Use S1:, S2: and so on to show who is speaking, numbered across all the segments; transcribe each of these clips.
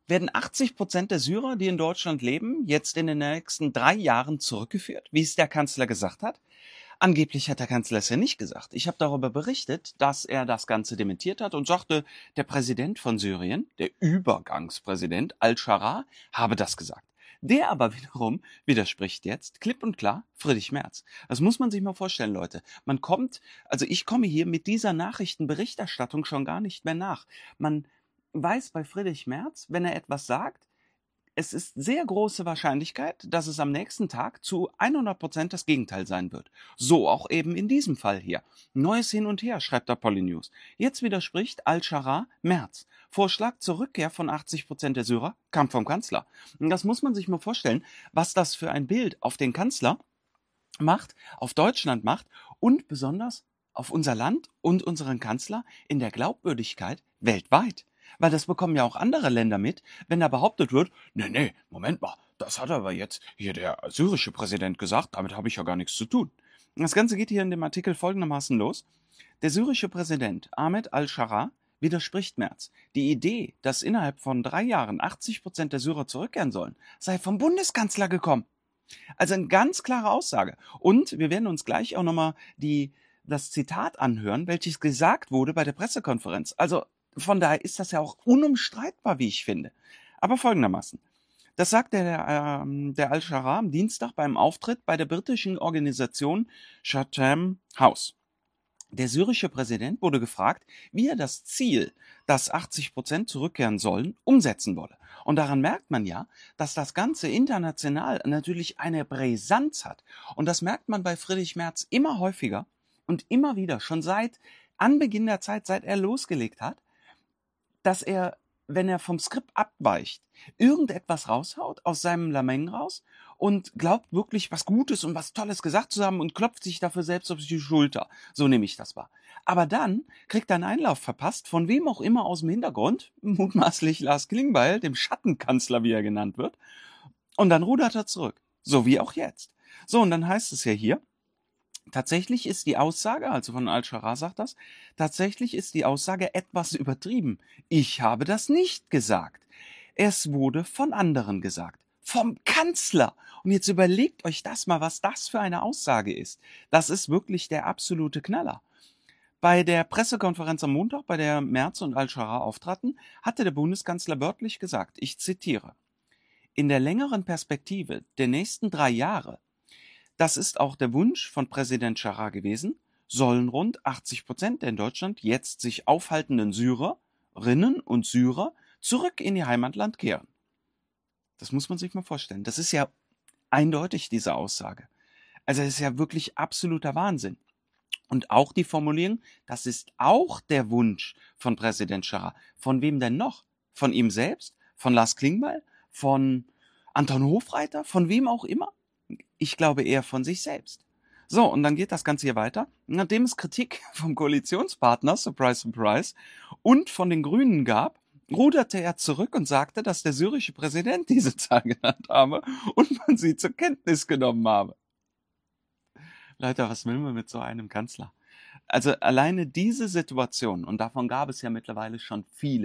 S1: Werden 80% der Syrer, die in Deutschland leben, jetzt in den nächsten 3 Jahren zurückgeführt, wie es der Kanzler gesagt hat? Angeblich hat der Kanzler es ja nicht gesagt. Ich habe darüber berichtet, dass er das Ganze dementiert hat und sagte, der Präsident von Syrien, der Übergangspräsident Al-Sharaa, habe das gesagt. Der aber wiederum widerspricht jetzt klipp und klar Friedrich Merz. Das muss man sich mal vorstellen, Leute. Ich komme hier mit dieser Nachrichtenberichterstattung schon gar nicht mehr nach. Man weiß bei Friedrich Merz, wenn er etwas sagt, es ist sehr große Wahrscheinlichkeit, dass es am nächsten Tag zu 100% das Gegenteil sein wird. So auch eben in diesem Fall hier. Neues Hin und Her, schreibt da Polynews. Jetzt widerspricht Al-Sharaa Merz. Vorschlag zur Rückkehr von 80% der Syrer kam vom Kanzler. Und das muss man sich mal vorstellen, was das für ein Bild auf den Kanzler macht, auf Deutschland macht und besonders auf unser Land und unseren Kanzler in der Glaubwürdigkeit weltweit. Weil das bekommen ja auch andere Länder mit, wenn da behauptet wird, nee, Moment mal, das hat aber jetzt hier der syrische Präsident gesagt, damit habe ich ja gar nichts zu tun. Das Ganze geht hier in dem Artikel folgendermaßen los. Der syrische Präsident Ahmed al-Sharaa widerspricht Merz. Die Idee, dass innerhalb von 3 Jahren 80% der Syrer zurückkehren sollen, sei vom Bundeskanzler gekommen. Also eine ganz klare Aussage. Und wir werden uns gleich auch nochmal das Zitat anhören, welches gesagt wurde bei der Pressekonferenz. Also von daher ist das ja auch unumstreitbar, wie ich finde. Aber folgendermaßen. Das sagt der Al-Sharaa am Dienstag beim Auftritt bei der britischen Organisation Chatham House. Der syrische Präsident wurde gefragt, wie er das Ziel, dass 80% zurückkehren sollen, umsetzen wolle. Und daran merkt man ja, dass das Ganze international natürlich eine Brisanz hat. Und das merkt man bei Friedrich Merz immer häufiger und immer wieder, schon seit Anbeginn der Zeit, seit er losgelegt hat, dass er, wenn er vom Skript abweicht, irgendetwas raushaut, aus seinem Lameng raus und glaubt wirklich, was Gutes und was Tolles gesagt zu haben und klopft sich dafür selbst auf die Schulter. So nehme ich das wahr. Aber dann kriegt er einen Einlauf verpasst, von wem auch immer aus dem Hintergrund, mutmaßlich Lars Klingbeil, dem Schattenkanzler, wie er genannt wird, und dann rudert er zurück. So wie auch jetzt. So, und dann heißt es ja hier, tatsächlich ist die Aussage, also von Al-Sharaa sagt das, tatsächlich ist die Aussage etwas übertrieben. Ich habe das nicht gesagt. Es wurde von anderen gesagt. Vom Kanzler. Und jetzt überlegt euch das mal, was das für eine Aussage ist. Das ist wirklich der absolute Knaller. Bei der Pressekonferenz am Montag, bei der Merz und Al-Sharaa auftraten, hatte der Bundeskanzler wörtlich gesagt, ich zitiere, in der längeren Perspektive der nächsten 3 Jahre, das ist auch der Wunsch von Präsident Sharaa gewesen, sollen rund 80% der in Deutschland jetzt sich aufhaltenden Syrerinnen und Syrer zurück in ihr Heimatland kehren. Das muss man sich mal vorstellen. Das ist ja eindeutig, diese Aussage. Also es ist ja wirklich absoluter Wahnsinn. Und auch die Formulierung, das ist auch der Wunsch von Präsident Sharaa. Von wem denn noch? Von ihm selbst? Von Lars Klingbeil? Von Anton Hofreiter? Von wem auch immer? Ich glaube eher von sich selbst. So, und dann geht das Ganze hier weiter. Nachdem es Kritik vom Koalitionspartner, surprise, surprise, und von den Grünen gab, ruderte er zurück und sagte, dass der syrische Präsident diese Zahl genannt habe und man sie zur Kenntnis genommen habe. Leute, was will man mit so einem Kanzler? Also alleine diese Situation, und davon gab es ja mittlerweile schon viele,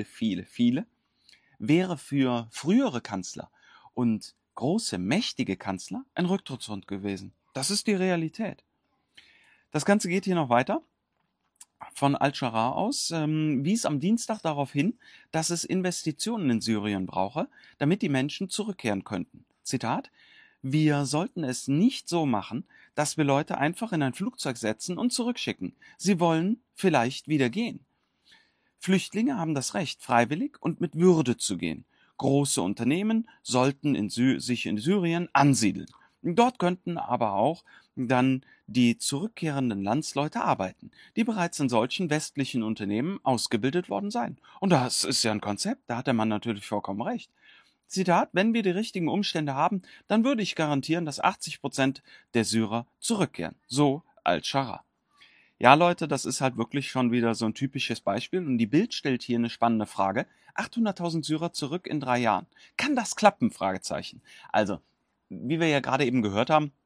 S1: wäre für frühere Kanzler und große, mächtige Kanzler ein Rücktrittsgrund gewesen. Das ist die Realität. Das Ganze geht hier noch weiter. Von Al-Sharaa aus wies am Dienstag darauf hin, dass es Investitionen in Syrien brauche, damit die Menschen zurückkehren könnten. Zitat: Wir sollten es nicht so machen, dass wir Leute einfach in ein Flugzeug setzen und zurückschicken. Sie wollen vielleicht wieder gehen. Flüchtlinge haben das Recht, freiwillig und mit Würde zu gehen. Große Unternehmen sollten sich in Syrien ansiedeln. Dort könnten aber auch dann die zurückkehrenden Landsleute arbeiten, die bereits in solchen westlichen Unternehmen ausgebildet worden seien. Und das ist ja ein Konzept, da hat der Mann natürlich vollkommen recht. Zitat: Wenn wir die richtigen Umstände haben, dann würde ich garantieren, dass 80% der Syrer zurückkehren. So Al-Sharaa. Ja, Leute, das ist halt wirklich schon wieder so ein typisches Beispiel. Und die Bild stellt hier eine spannende Frage. 800.000 Syrer zurück in 3 Jahren. Kann das klappen? Fragezeichen. Also, wie wir ja gerade eben gehört haben,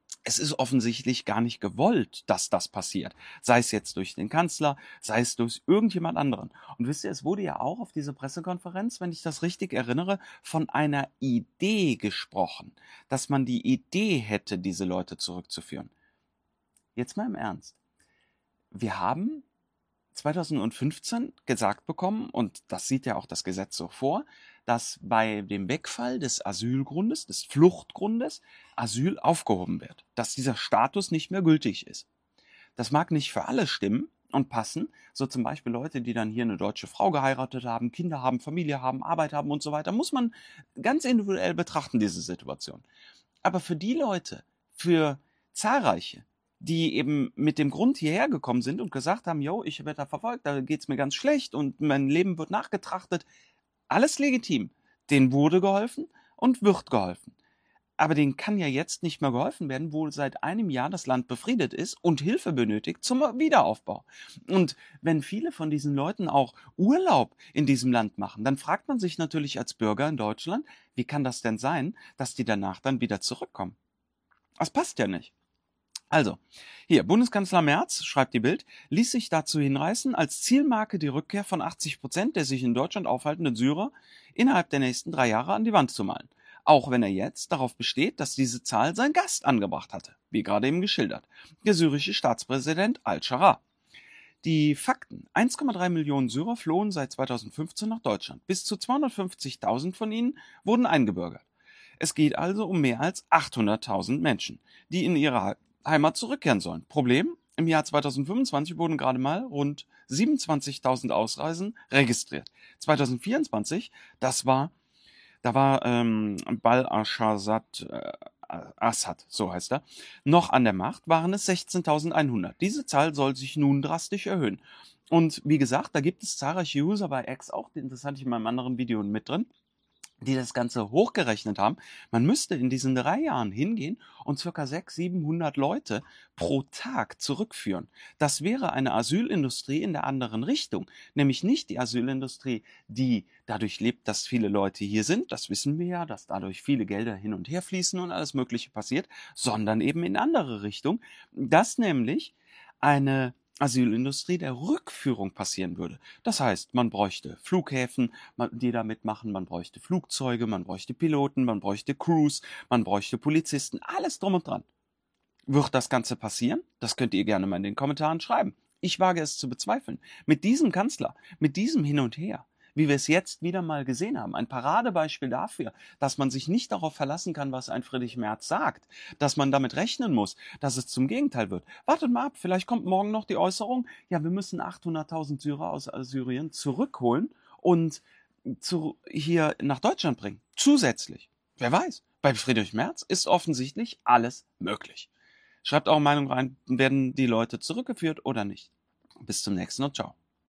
S1: Es ist offensichtlich gar nicht gewollt, dass das passiert. Sei es jetzt durch den Kanzler, sei es durch irgendjemand anderen. Und wisst ihr, es wurde ja auch auf dieser Pressekonferenz, wenn ich das richtig erinnere, von einer Idee gesprochen, dass man die Idee hätte, diese Leute zurückzuführen. Jetzt mal im Ernst. Wir haben 2015 gesagt bekommen, und das sieht ja auch das Gesetz so vor, dass bei dem Wegfall des Asylgrundes, des Fluchtgrundes, Asyl aufgehoben wird, dass dieser Status nicht mehr gültig ist. Das mag nicht für alle stimmen und passen, so zum Beispiel Leute, die dann hier eine deutsche Frau geheiratet haben, Kinder haben, Familie haben, Arbeit haben und so weiter, muss man ganz individuell betrachten, diese Situation. Aber für die Leute, für zahlreiche, die eben mit dem Grund hierher gekommen sind und gesagt haben, yo, ich werde da verfolgt, da geht's mir ganz schlecht und mein Leben wird nachgetrachtet, alles legitim. Denen wurde geholfen und wird geholfen. Aber denen kann ja jetzt nicht mehr geholfen werden, wo seit einem Jahr das Land befriedet ist und Hilfe benötigt zum Wiederaufbau. Und wenn viele von diesen Leuten auch Urlaub in diesem Land machen, dann fragt man sich natürlich als Bürger in Deutschland, wie kann das denn sein, dass die danach dann wieder zurückkommen? Das passt ja nicht. Also, hier, Bundeskanzler Merz, schreibt die Bild, ließ sich dazu hinreißen, als Zielmarke die Rückkehr von 80% der sich in Deutschland aufhaltenden Syrer innerhalb der nächsten 3 Jahre an die Wand zu malen. Auch wenn er jetzt darauf besteht, dass diese Zahl sein Gast angebracht hatte, wie gerade eben geschildert, der syrische Staatspräsident Al-Sharaa. Die Fakten: 1,3 Millionen Syrer flohen seit 2015 nach Deutschland. Bis zu 250.000 von ihnen wurden eingebürgert. Es geht also um mehr als 800.000 Menschen, die in ihre Heimat zurückkehren sollen. Problem: im Jahr 2025 wurden gerade mal rund 27.000 Ausreisen registriert. 2024, da war Assad, so heißt er, noch an der Macht, waren es 16.100. Diese Zahl soll sich nun drastisch erhöhen. Und wie gesagt, da gibt es zahlreiche User bei X auch, das hatte ich in meinem anderen Video mit drin, die das Ganze hochgerechnet haben. Man müsste in diesen 3 Jahren hingehen und ca. 600-700 Leute pro Tag zurückführen. Das wäre eine Asylindustrie in der anderen Richtung. Nämlich nicht die Asylindustrie, die dadurch lebt, dass viele Leute hier sind. Das wissen wir ja, dass dadurch viele Gelder hin und her fließen und alles Mögliche passiert. Sondern eben in andere Richtung. Dass nämlich eine Asylindustrie der Rückführung passieren würde. Das heißt, man bräuchte Flughäfen, die da mitmachen, man bräuchte Flugzeuge, man bräuchte Piloten, man bräuchte Crews, man bräuchte Polizisten, alles drum und dran. Wird das Ganze passieren? Das könnt ihr gerne mal in den Kommentaren schreiben. Ich wage es zu bezweifeln. Mit diesem Kanzler, mit diesem Hin und Her, wie wir es jetzt wieder mal gesehen haben, ein Paradebeispiel dafür, dass man sich nicht darauf verlassen kann, was ein Friedrich Merz sagt, dass man damit rechnen muss, dass es zum Gegenteil wird. Wartet mal ab, vielleicht kommt morgen noch die Äußerung, ja, wir müssen 800.000 Syrer aus Syrien zurückholen und hier nach Deutschland bringen. Zusätzlich. Wer weiß, bei Friedrich Merz ist offensichtlich alles möglich. Schreibt eure Meinung rein, werden die Leute zurückgeführt oder nicht. Bis zum nächsten und ciao.